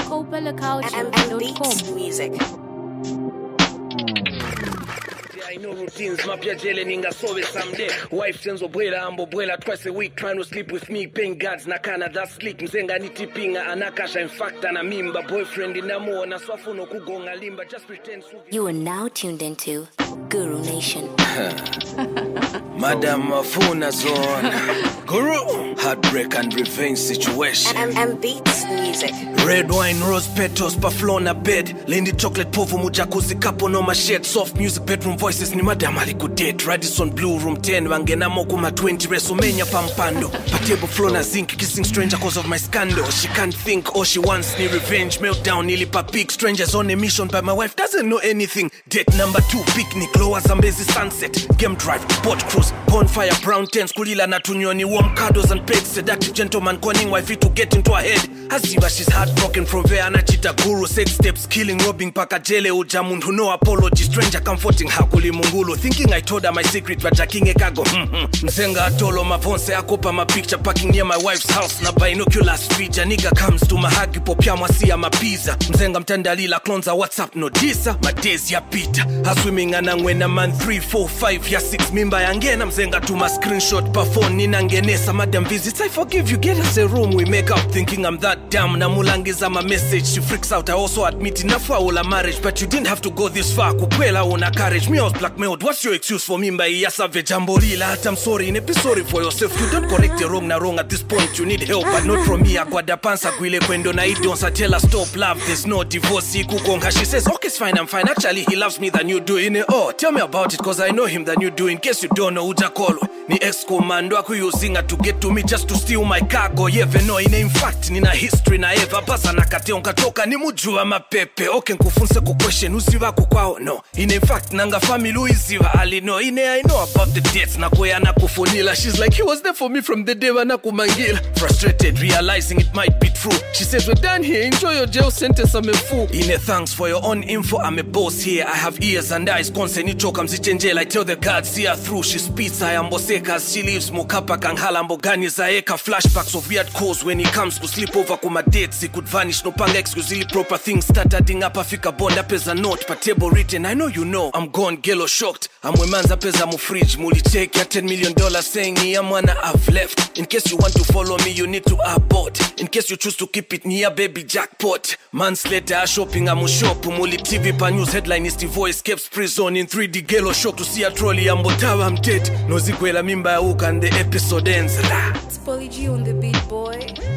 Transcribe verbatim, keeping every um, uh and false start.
copa la culture dot com. Music. I know routines, mapya jele ninga sobe someday. Wife senzo bwela ambo bwela twice a week trying to sleep with me, paying gods na kana that sleep. Mzenga nitipinga anakasha in fact ana mimba boyfriend inamo na swafu no kugonga limba just pretend. You are now tuned into Guru Nation. Madam Mafuna Zone. Guru. Heartbreak and revenge situation. And, and beats music. Red wine, rose petals, paflona bed. Lindy chocolate povo mujakuzi kapo no mashed. Soft music, bedroom voices ni madam alikudate. Radisson Blue Room ten, wangena mokuma twenty. Resomania pampando. Patebo flona zinc, kissing stranger cause of my scandal. She can't think, all she wants ni revenge. Meltdown, nili papik. Strangers on a mission, but my wife doesn't know anything. Date number two, picnic, lower Zambezi sunset. Game drive, boat cruise, bonfire, brown tents. Kulila na tunyoni, warm cuddles and pets. Seductive gentleman calling wifey to get into her head. Aziva, she's heartbroken from there. Anachita Guru, sex steps, killing, robbing, pakajele, ujamundu, no apology. Stranger comforting, hakuli mungulu. Thinking I told her my secret, but jakinge kago. Msenga atolo, mavonse, akopa, my picture, parking near my wife's house. Na binoculars feature, nigga comes to my hagi, popia mwasi ama pizza. Msenga mtandalila, clones WhatsApp, no disa. My days ya pita. Haswimming anangwena man three, four, five, ya six, mimba yangena. Msenga to my screenshot, pa phone, ninangenesa. Madam visits, I forgive you, get us a room, we make up. Thinking I'm that damn, namulangiza my message. She freaks out, I also admit enough our marriage. But you didn't have to go this far, kukwela una courage. Me I was blackmailed, what's your excuse for me? Mba iya save jamborila, I'm sorry, nepe sorry for yourself. You don't correct the wrong na wrong at this point, you need help. But not from me, akwada pansa kwile kwendo na idonsa. Tell her stop love, there's no divorce, kukonga. She says, okay, it's fine, I'm fine. Actually, he loves me than you do. In it. Oh, tell me about it, cause I know him than you do. In case you don't know, uja kolo. Ni ex-commando aku yuzinga to get to me just to steal my cargo. Yeve no, in fact, nina history na eva. Baza na kate onkatoka ni mujua mapepe. Okay, nkufunse ku question, usiwa kukwao. No, in fact, nanga family uiziwa ali no. Ine, I know about the dates na kuya na kufunila. She's like, he was there for me from the day wana kumangila. Frustrated, realizing it might be true. She says, we're done here, enjoy your jail sentence, I'm a fool. Ine, thanks for your own info, I'm a boss here. I have ears and eyes, konse ni choka mzichenjela. I tell the God, see her through. She speeds, I am boseka as she leaves. Mukapa kanghala mbogani zaeka. Flashbacks of weird calls when he comes to sleep over kuma dates. He could vanish, no panga excuse, really proper things. Start adding up, afika bond up as a note. Per table written, I know you know. I'm gone, gelo shocked. I'm wemanza pesa mu fridge. Muli take ya ten million dollars saying ni ya mwana I've left. In case you want to follow me, you need to abort. In case you choose to keep it near baby jackpot. Months later, shopping amu shop. Muli T V pa news headline is the voice escapes prison in three D. Gelo shock to see a trolley ambotawa I'm dead. Nozikwela mimba ya uka and the episode ends. It's Polly G on the beat, boy.